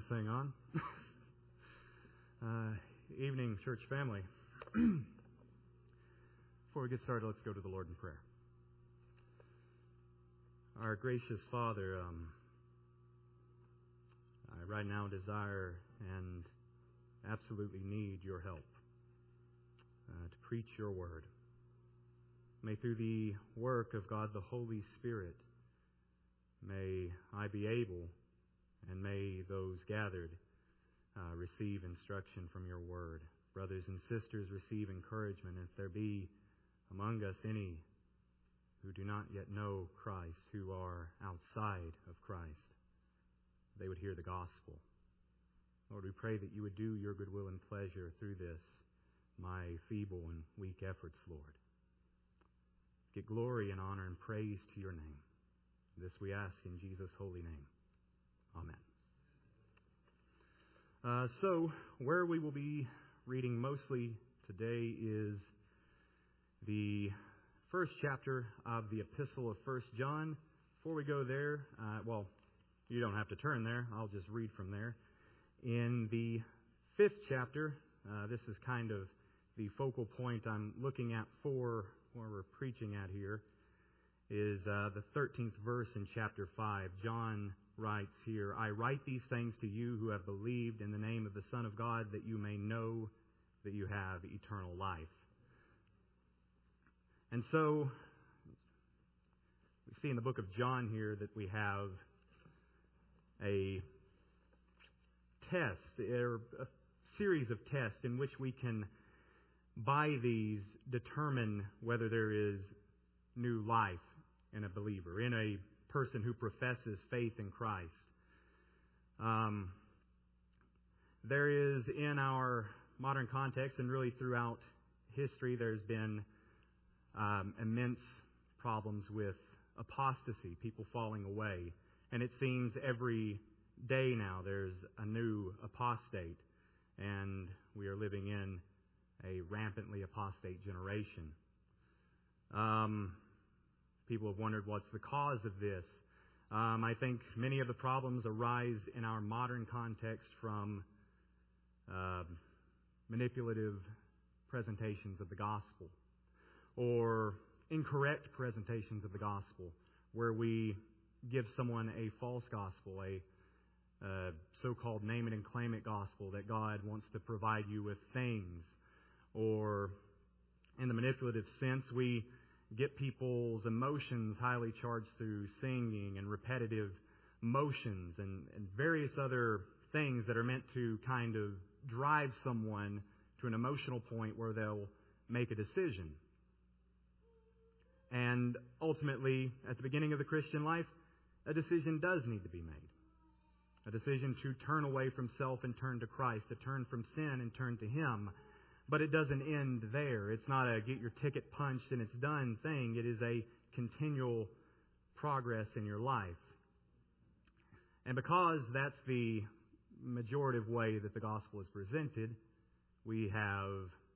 thing on. Evening, church family. Before we get started, let's go to the Lord in prayer. Our gracious Father, I right now desire and absolutely need your help to preach your word. May through the work of God the Holy Spirit, may I be able, and may those gathered receive instruction from your word. Brothers and sisters, receive encouragement. If there be among us any who do not yet know Christ, who are outside of Christ, they would hear the gospel. Lord, we pray that you would do your good will and pleasure through this, my feeble and weak efforts, Lord. Get glory and honor and praise to your name. This we ask in Jesus' holy name. Amen. So, where we will be reading mostly today is the first chapter of the Epistle of 1 John. Before we go there, you don't have to turn there. I'll just read from there. In the 5th chapter, this is kind of the focal point I'm looking at for where we're preaching at here, is the 13th verse in chapter 5. John writes here, I write these things to you who have believed in the name of the Son of God, that you may know that you have eternal life. And so, we see in the book of John here that we have a test, or a series of tests in which we can, by these, determine whether there is new life in a believer, in a person who professes faith in Christ. There is, in our modern context, and really throughout history, there's been immense problems with apostasy, people falling away. And it seems every day now there's a new apostate, and we are living in a rampantly apostate generation. People have wondered what's the cause of this. I think many of the problems arise in our modern context from manipulative presentations of the gospel, or incorrect presentations of the gospel, where we give someone a false gospel, a so-called name it and claim it gospel, that God wants to provide you with things. Or in the manipulative sense, we get people's emotions highly charged through singing and repetitive motions and various other things that are meant to kind of drive someone to an emotional point where they'll make a decision. And ultimately, at the beginning of the Christian life, a decision does need to be made. A decision to turn away from self and turn to Christ, to turn from sin and turn to Him. But it doesn't end there. It's not a get your ticket punched and it's done thing. It is a continual progress in your life. And because that's the majorative way that the gospel is presented, we have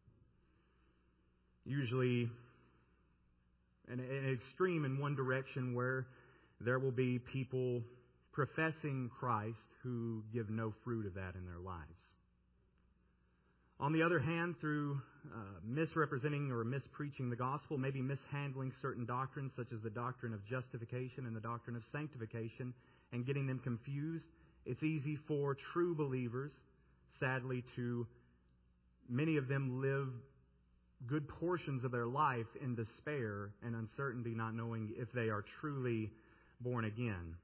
usually an extreme in one direction where there will be people professing Christ who give no fruit of that in their lives. On the other hand, through misrepresenting or mispreaching the gospel, maybe mishandling certain doctrines such as the doctrine of justification and the doctrine of sanctification, and getting them confused, it's easy for true believers, sadly, to many of them live good portions of their life in despair and uncertainty, not knowing if they are truly born again.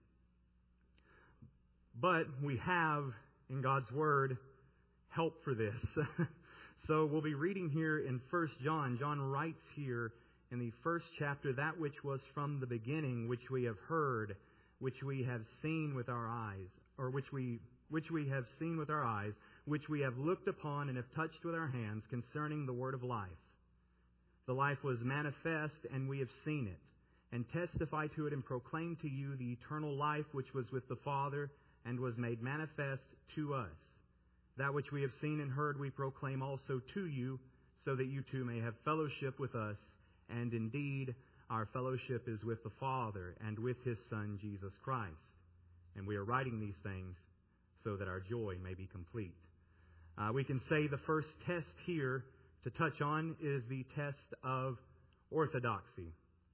But we have, in God's Word, help for this. So we'll be reading here in 1 John. John writes here in the first chapter, that which was from the beginning, which we have heard, which we have seen with our eyes, or which we have seen with our eyes, which we have looked upon and have touched with our hands, concerning the word of life. The life was manifest, and we have seen it, and testify to it and proclaim to you the eternal life which was with the Father and was made manifest to us. That which we have seen and heard we proclaim also to you, so that you too may have fellowship with us. And indeed, our fellowship is with the Father and with His Son, Jesus Christ. And we are writing these things so that our joy may be complete. We can say the first test here to touch on is the test of orthodoxy.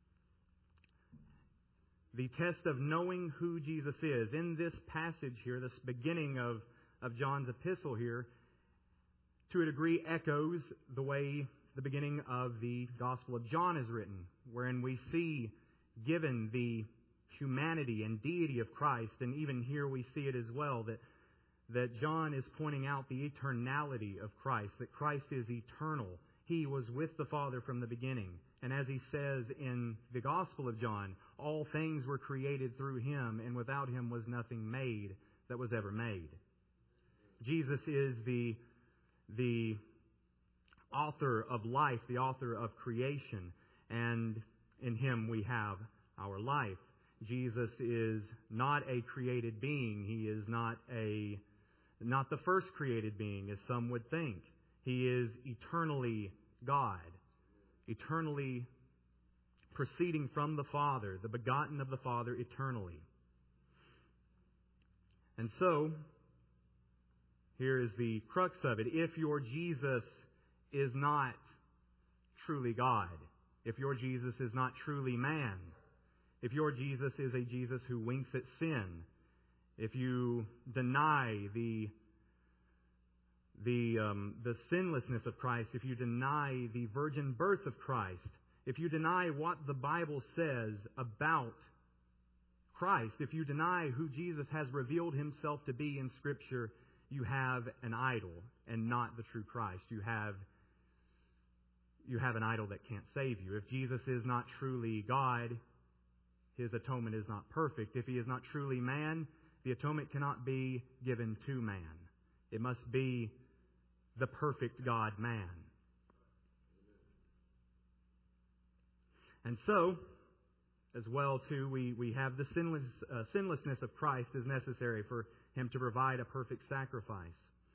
The test of knowing who Jesus is. In this passage here, this beginning of John's epistle here, to a degree echoes the way the beginning of the Gospel of John is written, wherein we see given the humanity and deity of Christ, and even here we see it as well, that John is pointing out the eternality of Christ, that Christ is eternal. He was with the Father from the beginning. And as he says in the Gospel of John, all things were created through Him, and without Him was nothing made that was ever made. Jesus is the author of life, the author of creation, and in Him we have our life. Jesus is not a created being. He is not the first created being, as some would think. He is eternally God, eternally proceeding from the Father, the begotten of the Father eternally. And so, here is the crux of it. If your Jesus is not truly God, if your Jesus is not truly man, if your Jesus is a Jesus who winks at sin, if you deny the sinlessness of Christ, if you deny the virgin birth of Christ, if you deny what the Bible says about Christ, if you deny who Jesus has revealed Himself to be in Scripture, you have an idol and not the true Christ. You have an idol that can't save you. If Jesus is not truly God, His atonement is not perfect. If He is not truly man, the atonement cannot be given to man. It must be the perfect God-man. And so, as well, too, we have the sinlessness of Christ is necessary for Him to provide a perfect sacrifice.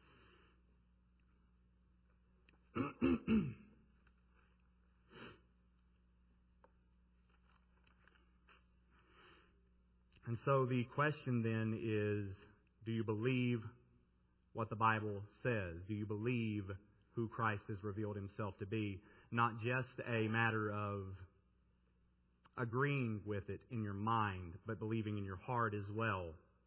And so the question then is, do you believe what the Bible says? Do you believe who Christ has revealed Himself to be? Not just a matter of agreeing with it in your mind, but believing in your heart as well.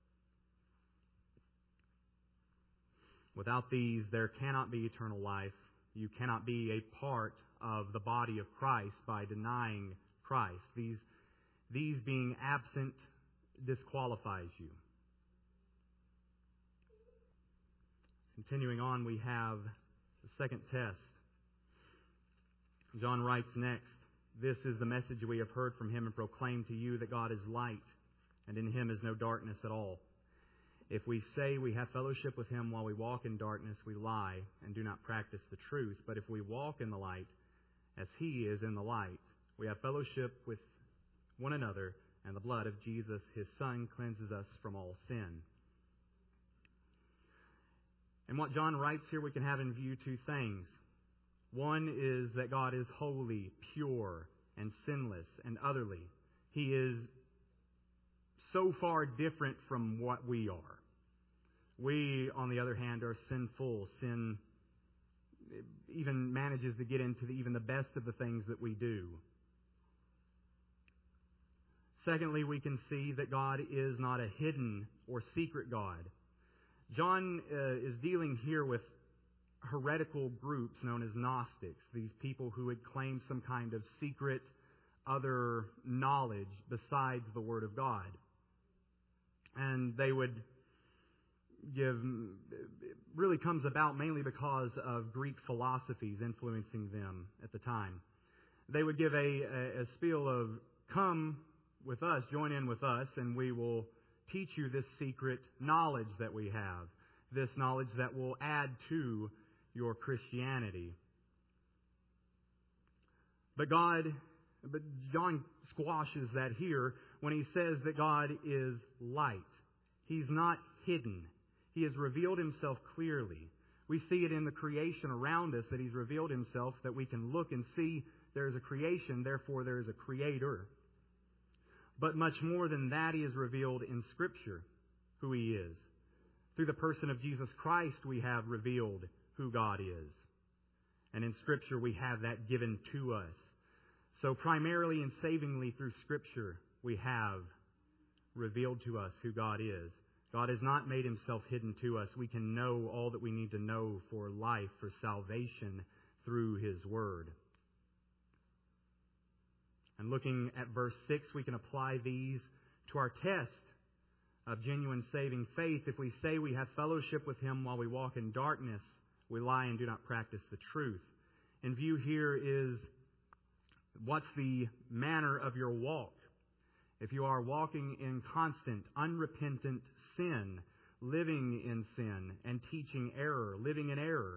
Without these, there cannot be eternal life. You cannot be a part of the body of Christ by denying Christ. These being absent disqualifies you. Continuing on, we have the second test. John writes next, "This is the message we have heard from Him and proclaim to you, that God is light, and in Him is no darkness at all. If we say we have fellowship with Him while we walk in darkness, we lie and do not practice the truth. But if we walk in the light, as He is in the light, we have fellowship with one another, and the blood of Jesus, His Son, cleanses us from all sin." And what John writes here, we can have in view two things. One is that God is holy, pure, and sinless, and otherly. He is so far different from what we are. We, on the other hand, are sinful. Sin even manages to get into even the best of the things that we do. Secondly, we can see that God is not a hidden or secret God. John is dealing here with heretical groups known as Gnostics, these people who had claimed some kind of secret other knowledge besides the Word of God. And they would give, it really comes about mainly because of Greek philosophies influencing them at the time. They would give a spiel of, "Come with us, join in with us, and we will teach you this secret knowledge that we have, this knowledge that will add to your Christianity." But John squashes that here when he says that God is light. He's not hidden. He has revealed Himself clearly. We see it in the creation around us that He's revealed Himself, that we can look and see there is a creation, therefore there is a Creator. But much more than that, He is revealed in Scripture who He is. Through the person of Jesus Christ, we have revealed who God is. And in Scripture, we have that given to us. So primarily and savingly through Scripture, we have revealed to us who God is. God has not made Himself hidden to us. We can know all that we need to know for life, for salvation, through His Word. And looking at verse 6, we can apply these to our test of genuine saving faith. If we say we have fellowship with Him while we walk in darkness, we lie and do not practice the truth. In view here is what's the manner of your walk. If you are walking in constant, unrepentant sin, living in sin and teaching error, living in error,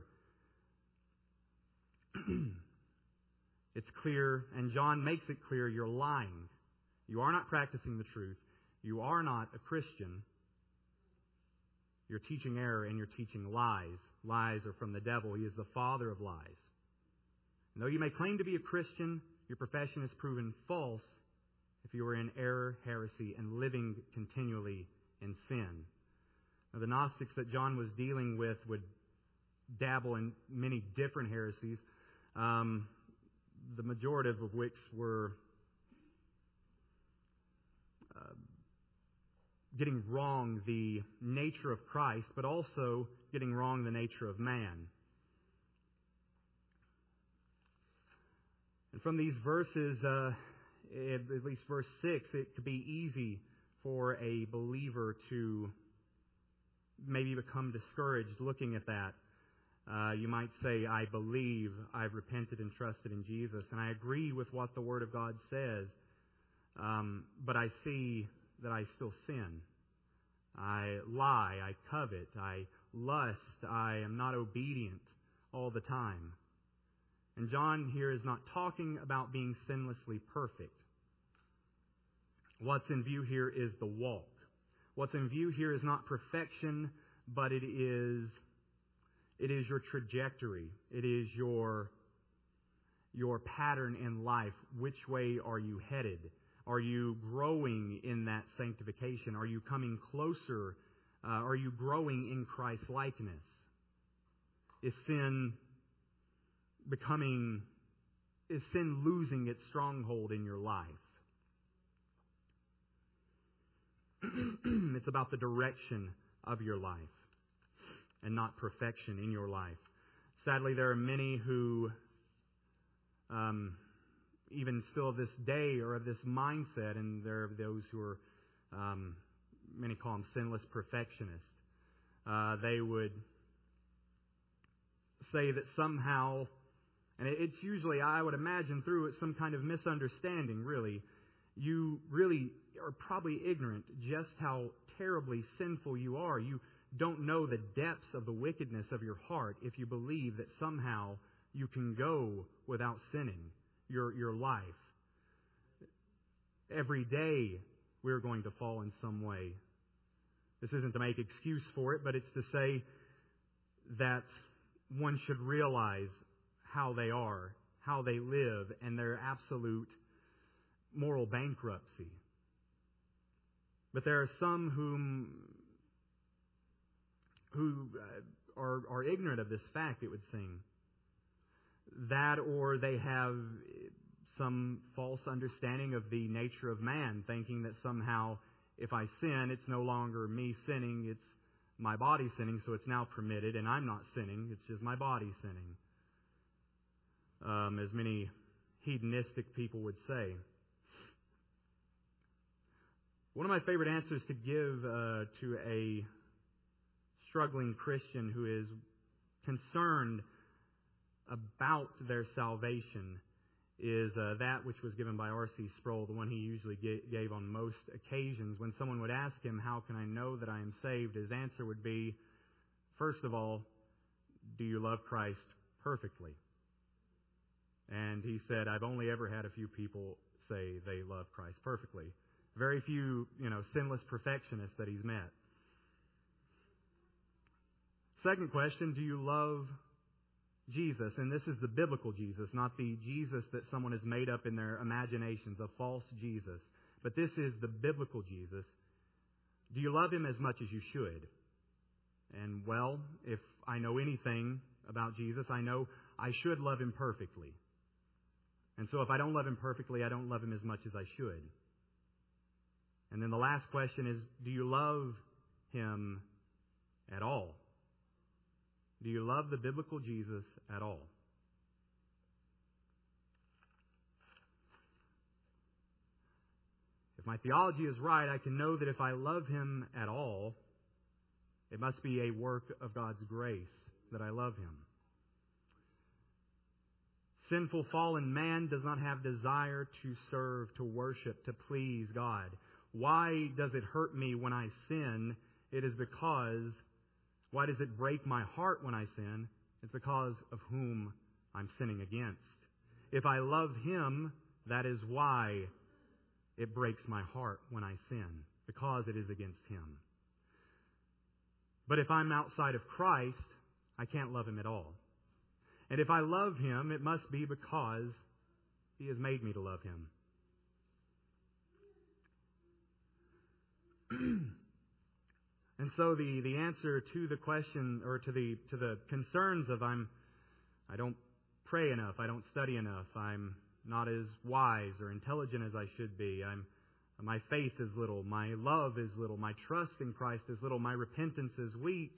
it's clear, and John makes it clear, you're lying. You are not practicing the truth. You are not a Christian. You're teaching error and you're teaching lies. Lies are from the devil. He is the father of lies. And though you may claim to be a Christian, your profession is proven false if you are in error, heresy, and living continually in sin. Now, the Gnostics that John was dealing with would dabble in many different heresies, the majority of which were getting wrong the nature of Christ, but also getting wrong the nature of man. And from these verses, at least verse 6, it could be easy for a believer to maybe become discouraged looking at that. You might say, I believe, I've repented and trusted in Jesus, and I agree with what the Word of God says, but I see that I still sin. I lie, I covet, I lust, I am not obedient all the time. And John here is not talking about being sinlessly perfect. What's in view here is the walk. What's in view here is not perfection, but it is your trajectory. It is your pattern in life. Which way are you headed? Are you growing in that sanctification? Are you coming closer? Are you growing in Christ's likeness? Is sin losing its stronghold in your life? It's about the direction of your life and not perfection in your life. Sadly, there are many who even still this day are of this mindset, and there are those who are, many call them sinless perfectionists. They would say that somehow, and it's usually, I would imagine, through some kind of misunderstanding, really. You really are probably ignorant just how terribly sinful you are. You don't know the depths of the wickedness of your heart if you believe that somehow you can go without sinning your life. Every day we're going to fall in some way. This isn't to make excuse for it, but it's to say that one should realize how they are, how they live, and their absolute moral bankruptcy. But there are some who are ignorant of this fact, it would seem. That, or they have some false understanding of the nature of man, thinking that somehow if I sin, it's no longer me sinning, it's my body sinning, so it's now permitted, and I'm not sinning, it's just my body sinning. As many hedonistic people would say. One of my favorite answers to give to a struggling Christian who is concerned about their salvation is that which was given by R.C. Sproul, the one he usually gave on most occasions. When someone would ask him, how can I know that I am saved? His answer would be, first of all, do you love Christ perfectly? And he said, I've only ever had a few people say they love Christ perfectly. Very few, sinless perfectionists that he's met. Second question, do you love Jesus? And this is the biblical Jesus, not the Jesus that someone has made up in their imaginations, a false Jesus. But this is the biblical Jesus. Do you love Him as much as you should? well, if I know anything about Jesus, I know I should love Him perfectly. And so if I don't love Him perfectly, I don't love Him as much as I should. And then the last question is, do you love Him at all? Do you love the biblical Jesus at all? If my theology is right, I can know that if I love Him at all, it must be a work of God's grace that I love Him. Sinful, fallen man does not have desire to serve, to worship, to please God. Why does it hurt me when I sin? It is because, why does it break my heart when I sin? It's because of whom I'm sinning against. If I love Him, that is why it breaks my heart when I sin, because it is against Him. But if I'm outside of Christ, I can't love Him at all. And if I love Him, it must be because He has made me to love Him. And so the answer to the question, or to the concerns of I don't pray enough, I don't study enough, I'm not as wise or intelligent as I should be, my faith is little, my love is little, my trust in Christ is little, my repentance is weak.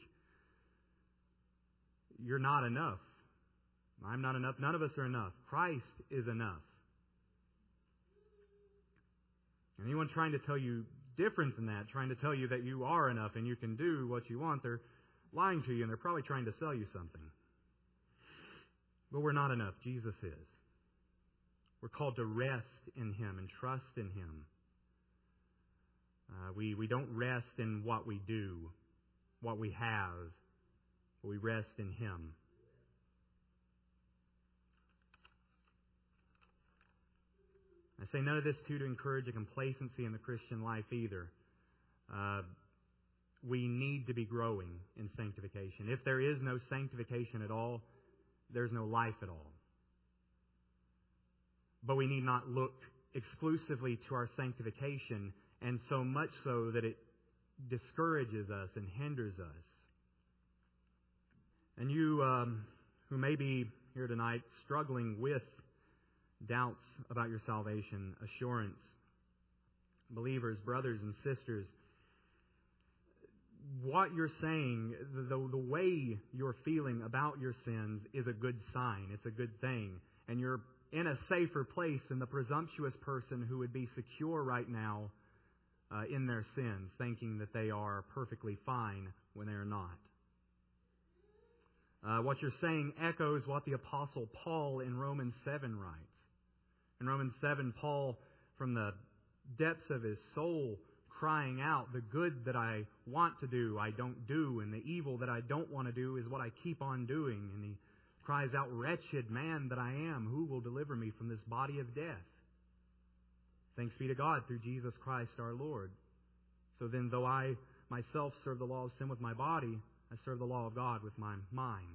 You're not enough. I'm not enough. None of us are enough. Christ is enough. Anyone trying to tell you different than that, trying to tell you that you are enough and you can do what you want, they're lying to you, and they're probably trying to sell you something. But we're not enough. Jesus is. We're called to rest in Him and trust in Him. We don't rest in what we do, what we have, but we rest in Him. I say none of this to encourage a complacency in the Christian life either. We need to be growing in sanctification. If there is no sanctification at all, there's no life at all. But we need not look exclusively to our sanctification, and so much so that it discourages us and hinders us. And you who may be here tonight struggling with doubts about your salvation, assurance, believers, brothers and sisters, what you're saying, the way you're feeling about your sins is a good sign. It's a good thing. And you're in a safer place than the presumptuous person who would be secure right now in their sins, thinking that they are perfectly fine when they are not. What you're saying echoes what the Apostle Paul in Romans 7 writes. In Romans 7, Paul, from the depths of his soul, crying out, the good that I want to do, I don't do, and the evil that I don't want to do is what I keep on doing. And he cries out, wretched man that I am, who will deliver me from this body of death? Thanks be to God through Jesus Christ our Lord. So then, though I myself serve the law of sin with my body, I serve the law of God with my mind.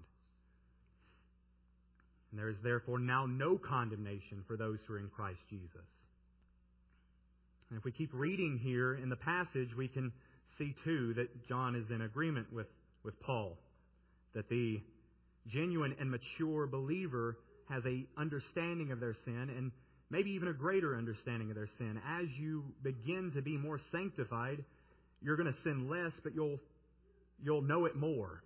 And there is therefore now no condemnation for those who are in Christ Jesus. And if we keep reading here in the passage, we can see too that John is in agreement with Paul. That the genuine and mature believer has an understanding of their sin, and maybe even a greater understanding of their sin. As you begin to be more sanctified, you're going to sin less, but you'll know it more.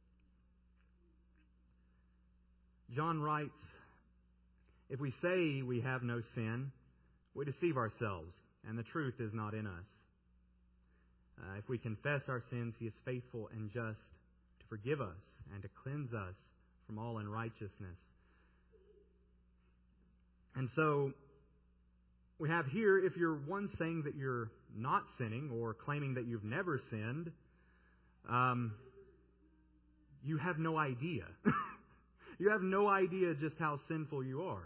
John writes, if we say we have no sin, we deceive ourselves, and the truth is not in us. If we confess our sins, He is faithful and just to forgive us and to cleanse us from all unrighteousness. And so, we have here, if you're one saying that you're not sinning or claiming that you've never sinned, you have no idea. You have no idea just how sinful you are.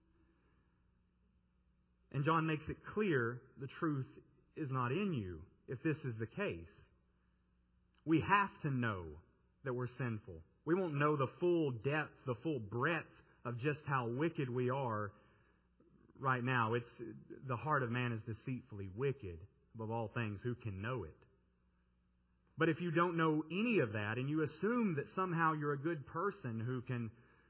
And John makes it clear the truth is not in you if this is the case. We have to know that we're sinful. We won't know the full depth, the full breadth of just how wicked we are right now. It's the heart of man is deceitfully wicked above all things. Who can know it? But if you don't know any of that and you assume that somehow you're a good person who can,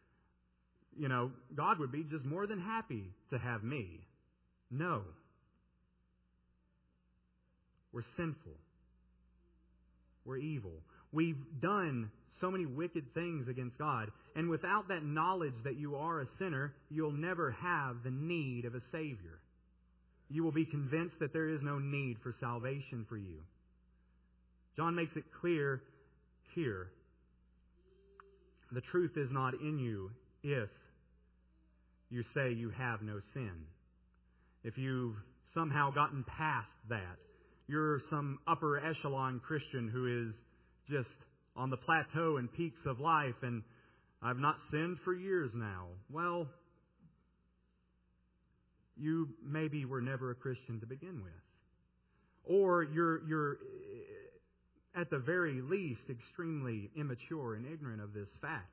God would be just more than happy to have me. No. We're sinful. We're evil. We've done so many wicked things against God. And without that knowledge that you are a sinner, you'll never have the need of a Savior. You will be convinced that there is no need for salvation for you. John makes it clear here. The truth is not in you if you say you have no sin. If you've somehow gotten past that, you're some upper echelon Christian who is just on the plateau and peaks of life, and I've not sinned for years now. Well, you maybe were never a Christian to begin with. Or you're at the very least extremely immature and ignorant of this fact.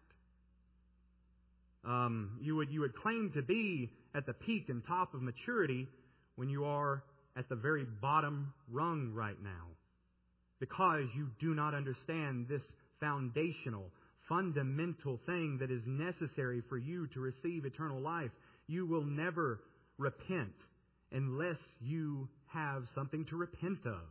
You would claim to be at the peak and top of maturity when you are at the very bottom rung right now, because you do not understand this foundational, fundamental thing that is necessary for you to receive eternal life. You will never repent unless you have something to repent of.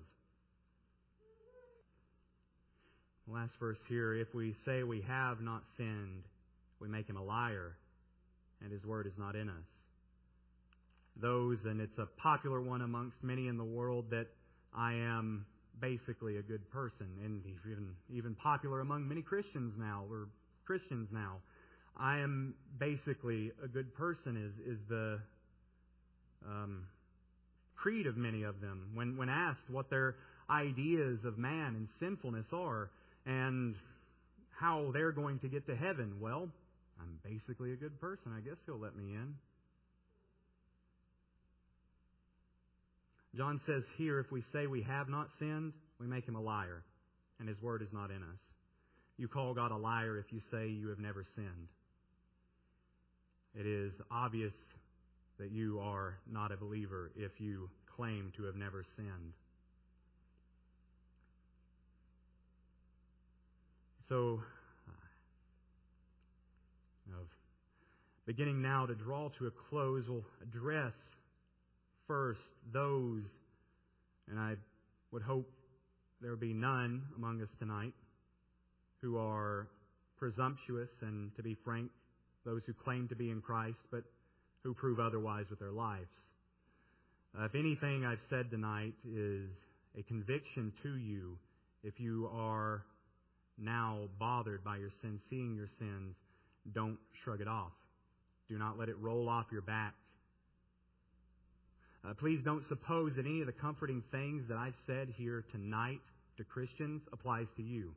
Last verse here, if we say we have not sinned, we make Him a liar, and His word is not in us. And it's a popular one amongst many in the world, that I am basically a good person, and even popular among many Christians now. I am basically a good person is the creed of many of them when asked what their ideas of man and sinfulness are and how they're going to get to heaven. Well, I'm basically a good person. I guess He'll let me in. John says here, if we say we have not sinned, we make Him a liar, and His word is not in us. You call God a liar if you say you have never sinned. It is obvious that you are not a believer if you claim to have never sinned. So, beginning now to draw to a close, we'll address first those, and I would hope there be none among us tonight, who are presumptuous and, to be frank, those who claim to be in Christ but who prove otherwise with their lives. If anything I've said tonight is a conviction to you, if you are now bothered by your sin, seeing your sins, don't shrug it off. Do not let it roll off your back. Please don't suppose that any of the comforting things that I've said here tonight to Christians applies to you.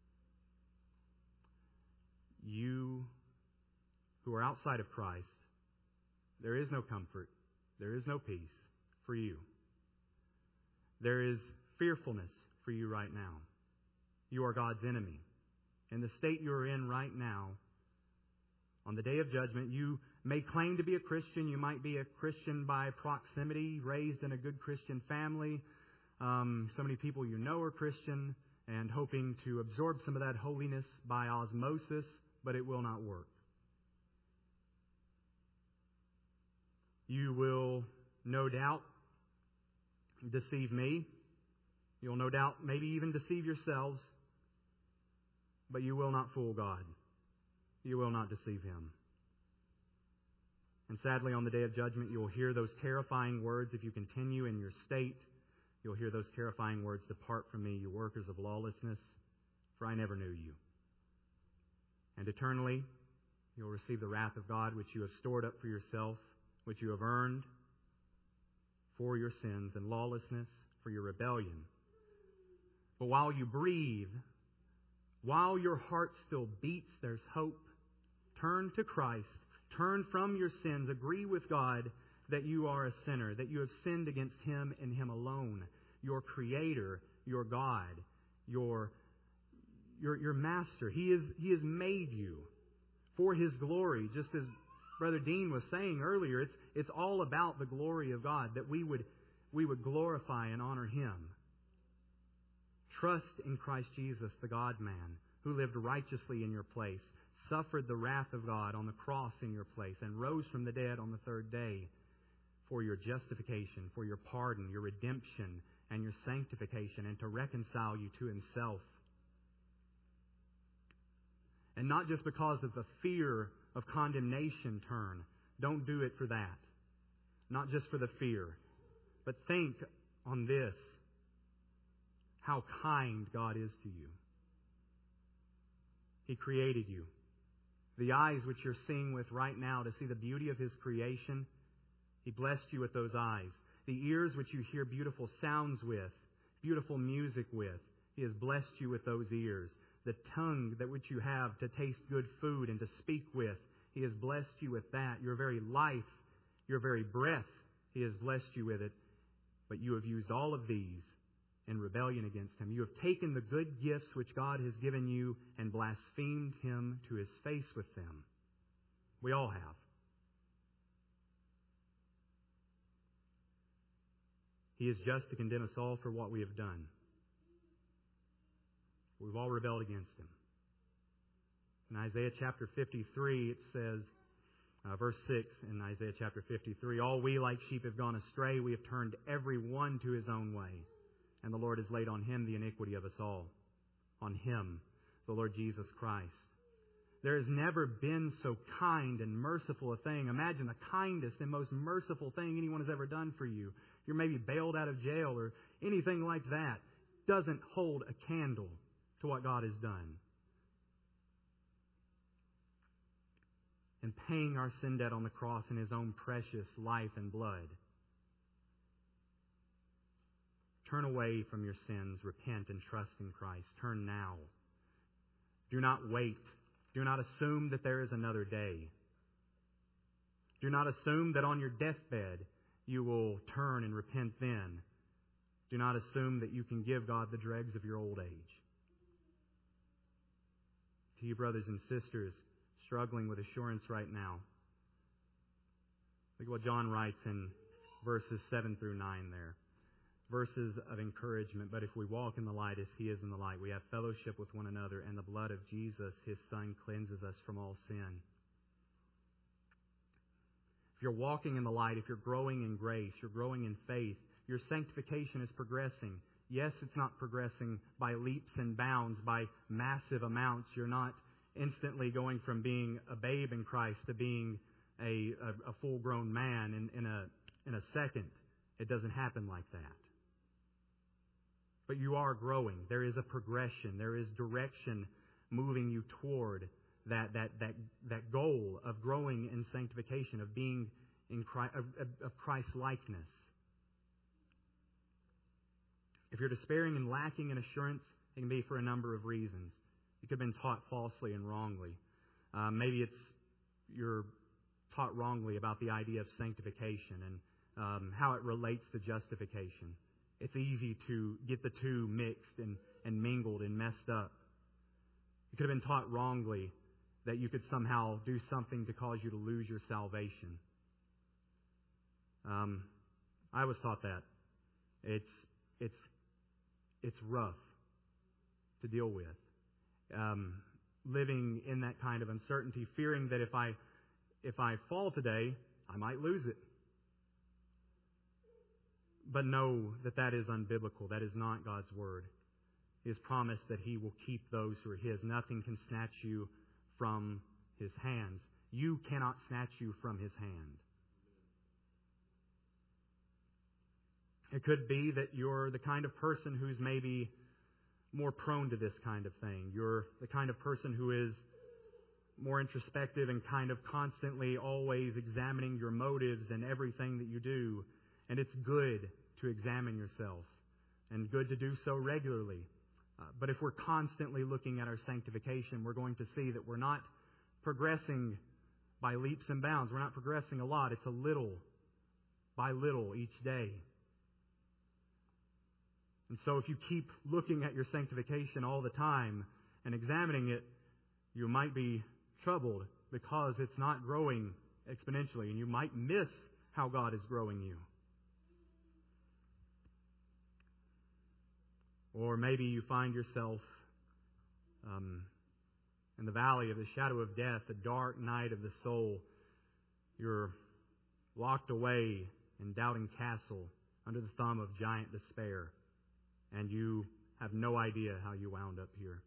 You who are outside of Christ, there is no comfort, there is no peace for you. There is fearfulness for you right now. You are God's enemy. In the state you are in right now, on the day of judgment, you may claim to be a Christian. You might be a Christian by proximity, raised in a good Christian family. So many people you know are Christian, and hoping to absorb some of that holiness by osmosis, but it will not work. You will no doubt deceive me. You'll no doubt maybe even deceive yourselves, but you will not fool God. You will not deceive Him. And sadly, on the day of judgment, you'll hear those terrifying words. If you continue in your state, you'll hear those terrifying words, "Depart from me, you workers of lawlessness, for I never knew you." And eternally, you'll receive the wrath of God, which you have stored up for yourself, which you have earned for your sins, and lawlessness for your rebellion. But while you breathe, while your heart still beats, there's hope. Turn to Christ. Turn from your sins. Agree with God that you are a sinner, that you have sinned against Him and Him alone, your Creator, your God, your Master. He has made you for His glory. Just as Brother Dean was saying earlier, it's all about the glory of God, that we would glorify and honor Him. Trust in Christ Jesus, the God-man, who lived righteously in your place, suffered the wrath of God on the cross in your place, and rose from the dead on the third day for your justification, for your pardon, your redemption, and your sanctification, and to reconcile you to Himself. And not just because of the fear of condemnation turn. Don't do it for that. Not just for the fear. But think on this. How kind God is to you. He created you. The eyes which you're seeing with right now to see the beauty of His creation, He blessed you with those eyes. The ears which you hear beautiful sounds with, beautiful music with, He has blessed you with those ears. The tongue that which you have to taste good food and to speak with, He has blessed you with that. Your very life, your very breath, He has blessed you with it. But you have used all of these in rebellion against Him. You have taken the good gifts which God has given you and blasphemed Him to His face with them. We all have. He is just to condemn us all for what we have done. We've all rebelled against Him. In Isaiah chapter 53, it says, verse 6 in Isaiah chapter 53, all we like sheep have gone astray. We have turned every one to his own way. And the Lord has laid on Him the iniquity of us all. On Him, the Lord Jesus Christ. There has never been so kind and merciful a thing. Imagine the kindest and most merciful thing anyone has ever done for you. You're maybe bailed out of jail or anything like that. Doesn't hold a candle to what God has done. And paying our sin debt on the cross in His own precious life and blood. Turn away from your sins, repent, and trust in Christ. Turn now. Do not wait. Do not assume that there is another day. Do not assume that on your deathbed you will turn and repent then. Do not assume that you can give God the dregs of your old age. To you, brothers and sisters, struggling with assurance right now, look at what John writes in verses 7 through 9 there. Verses of encouragement. But if we walk in the light as He is in the light, we have fellowship with one another, and the blood of Jesus, His Son, cleanses us from all sin. If you're walking in the light, if you're growing in grace, you're growing in faith, your sanctification is progressing. Yes, it's not progressing by leaps and bounds, by massive amounts. You're not instantly going from being a babe in Christ to being a full-grown man in a second. It doesn't happen like that. But you are growing. There is a progression. There is direction moving you toward that goal of growing in sanctification, of being in Christ, of Christ-likeness. If you're despairing and lacking in assurance, it can be for a number of reasons. You could have been taught falsely and wrongly. Maybe you're taught wrongly about the idea of sanctification and how it relates to justification. It's easy to get the two mixed and mingled and messed up. You could have been taught wrongly that you could somehow do something to cause you to lose your salvation. I was taught that. It's rough to deal with. Living in that kind of uncertainty, fearing that if I fall today, I might lose it. But know that that is unbiblical. That is not God's Word. He has promised that He will keep those who are His. Nothing can snatch you from His hands. You cannot snatch you from His hand. It could be that you're the kind of person who's maybe more prone to this kind of thing. You're the kind of person who is more introspective and kind of constantly always examining your motives and everything that you do. And it's good to examine yourself and good to do so regularly. But if we're constantly looking at our sanctification, we're going to see that we're not progressing by leaps and bounds. We're not progressing a lot. It's a little by little each day. And so if you keep looking at your sanctification all the time and examining it, you might be troubled because it's not growing exponentially, and you might miss how God is growing you. Or maybe you find yourself in the valley of the shadow of death, the dark night of the soul. You're locked away in Doubting Castle under the thumb of giant despair, and you have no idea how you wound up here.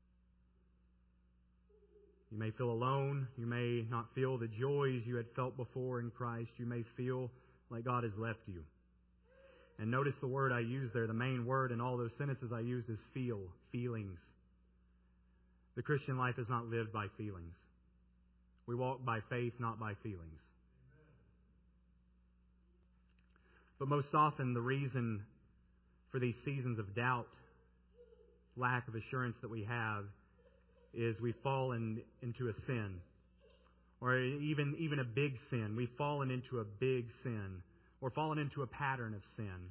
You may feel alone. You may not feel the joys you had felt before in Christ. You may feel like God has left you. And notice the word I used there, the main word in all those sentences I used is feel, feelings. The Christian life is not lived by feelings. We walk by faith, not by feelings. But most often the reason for these seasons of doubt, lack of assurance that we have, is we fall into a sin. Or even a big sin. We've fallen into a big sin. Or fallen into a pattern of sin.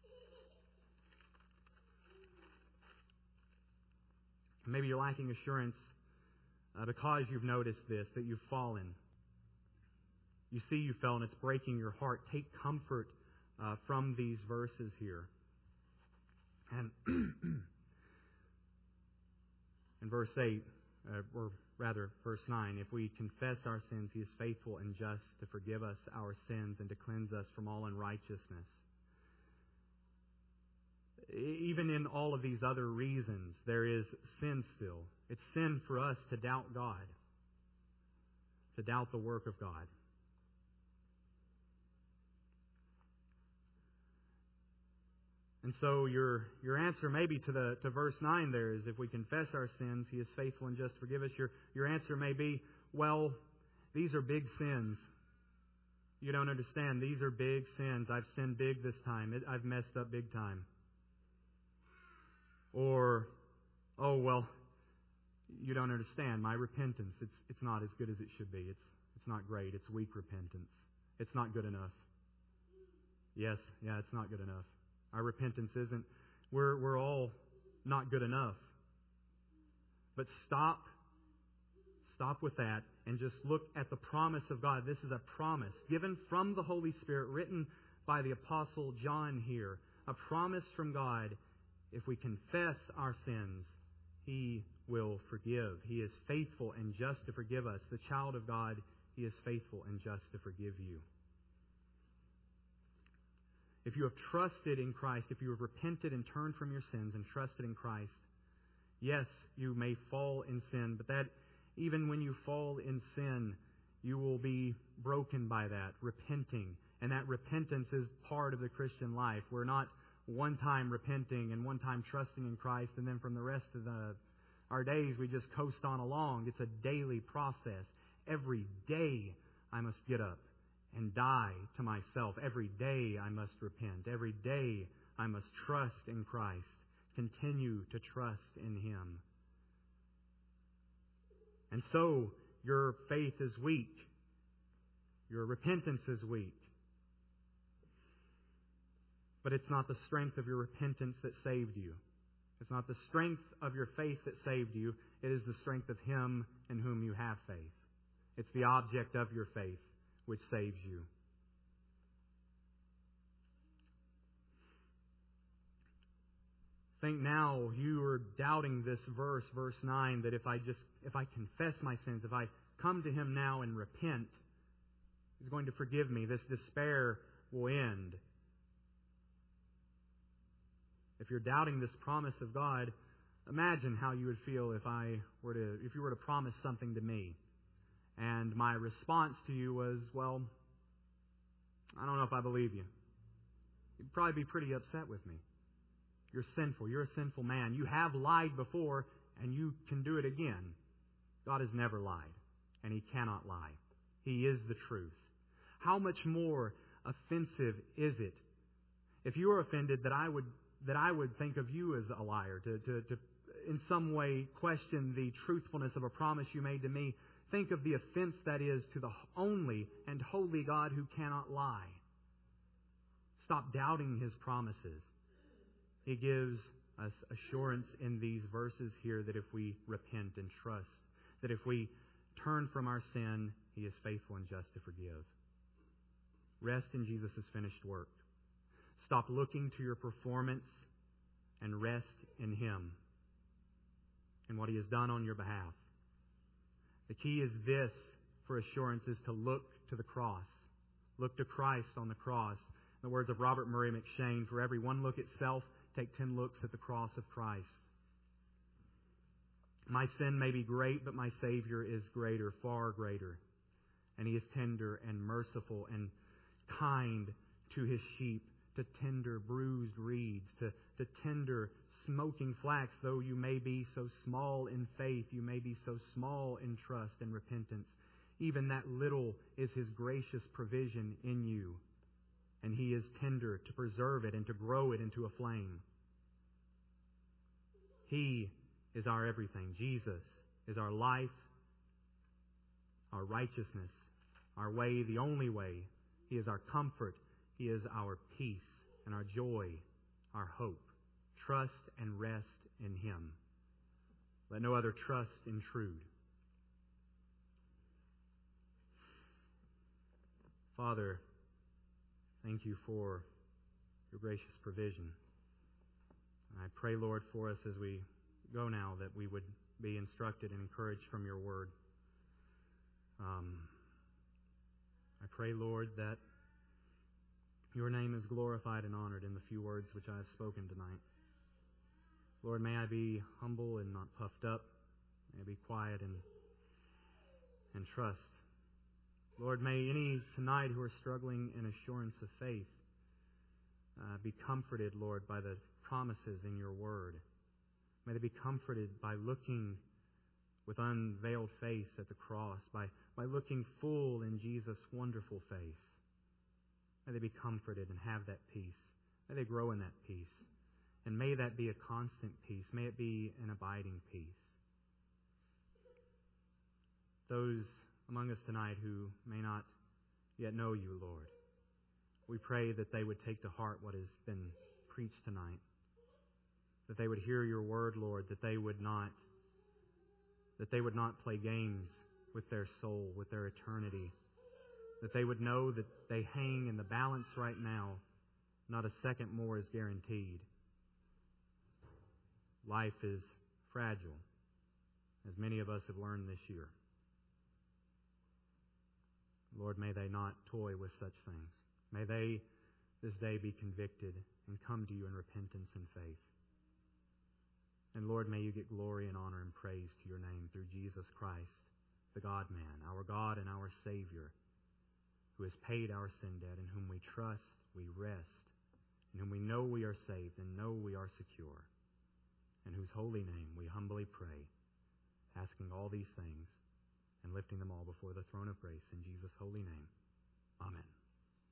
Maybe you're lacking assurance because you've noticed this, that you've fallen. You see you fell and it's breaking your heart. Take comfort from these verses here. And in verse 8, or rather verse 9, if we confess our sins, He is faithful and just to forgive us our sins and to cleanse us from all unrighteousness. Even in all of these other reasons, there is sin still. It's sin for us to doubt God, to doubt the work of God. And so your answer maybe to verse 9 there is, if we confess our sins, He is faithful and just to forgive us. Your answer may be, well, these are big sins. You don't understand. These are big sins. I've sinned big this time. I've messed up big time. Or, oh, well, you don't understand. My repentance, it's not as good as it should be. It's not great. It's weak repentance. It's not good enough. Yes, it's not good enough. Our repentance isn't. We're all not good enough. But stop with that and just look at the promise of God. This is a promise given from the Holy Spirit, written by the Apostle John here. A promise from God. If we confess our sins, He will forgive. He is faithful and just to forgive us. The child of God, He is faithful and just to forgive you. If you have trusted in Christ, if you have repented and turned from your sins and trusted in Christ, yes, you may fall in sin, but that even when you fall in sin, you will be broken by that, repenting. And that repentance is part of the Christian life. We're not one time repenting and one time trusting in Christ, and then from the rest of our days we just coast on along. It's a daily process. Every day I must get up and die to myself. Every day I must repent. Every day I must trust in Christ. Continue to trust in Him. And so your faith is weak. Your repentance is weak. But it's not the strength of your repentance that saved you. It's not the strength of your faith that saved you. It is the strength of Him in whom you have faith. It's the object of your faith which saves you. Think now you are doubting this verse 9, that if I confess my sins, if I come to Him now and repent, He's going to forgive me. This despair will end. If you're doubting this promise of God, imagine how you would feel if you were to promise something to me, and my response to you was, well, I don't know if I believe you. You'd probably be pretty upset with me. You're sinful. You're a sinful man. You have lied before, and you can do it again. God has never lied, and He cannot lie. He is the truth. How much more offensive is it if you are offended that I would think of you as a liar, to in some way question the truthfulness of a promise you made to me? Think of the offense that is to the only and holy God who cannot lie. Stop doubting His promises. He gives us assurance in these verses here that if we repent and trust, that if we turn from our sin, He is faithful and just to forgive. Rest in Jesus' finished work. Stop looking to your performance and rest in Him and what He has done on your behalf. The key is this for assurance, is to look to the cross. Look to Christ on the cross. In the words of Robert Murray McShane, for every one look at self, take 10 looks at the cross of Christ. My sin may be great, but my Savior is greater, far greater. And He is tender and merciful and kind to His sheep, to tender bruised reeds, to tender smoking flax. Though you may be so small in faith, you may be so small in trust and repentance, even that little is His gracious provision in you. And He is tender to preserve it and to grow it into a flame. He is our everything. Jesus is our life, our righteousness, our way, the only way. He is our comfort. He is our peace and our joy, our hope. Trust and rest in Him. Let no other trust intrude. Father, thank You for Your gracious provision. I pray, Lord, for us as we go now, that we would be instructed and encouraged from Your Word. I pray, Lord, that Your name is glorified and honored in the few words which I have spoken tonight. Lord, may I be humble and not puffed up. May I be quiet and trust. Lord, may any tonight who are struggling in assurance of faith be comforted, Lord, by the promises in Your Word. May they be comforted by looking with unveiled face at the cross, by looking full in Jesus' wonderful face. May they be comforted and have that peace. May they grow in that peace. And may that be a constant peace. May it be an abiding peace. Those among us tonight who may not yet know You, Lord, we pray that they would take to heart what has been preached tonight. That they would hear Your Word, Lord, that they would not play games with their soul, with their eternity. That they would know that they hang in the balance right now. Not a second more is guaranteed. Life is fragile, as many of us have learned this year. Lord, may they not toy with such things. May they this day be convicted and come to You in repentance and faith. And Lord, may You get glory and honor and praise to Your name through Jesus Christ, the God-man, our God and our Savior, who has paid our sin debt, in whom we trust, we rest, in whom we know we are saved and know we are secure, in whose holy name we humbly pray, asking all these things and lifting them all before the throne of grace in Jesus' holy name.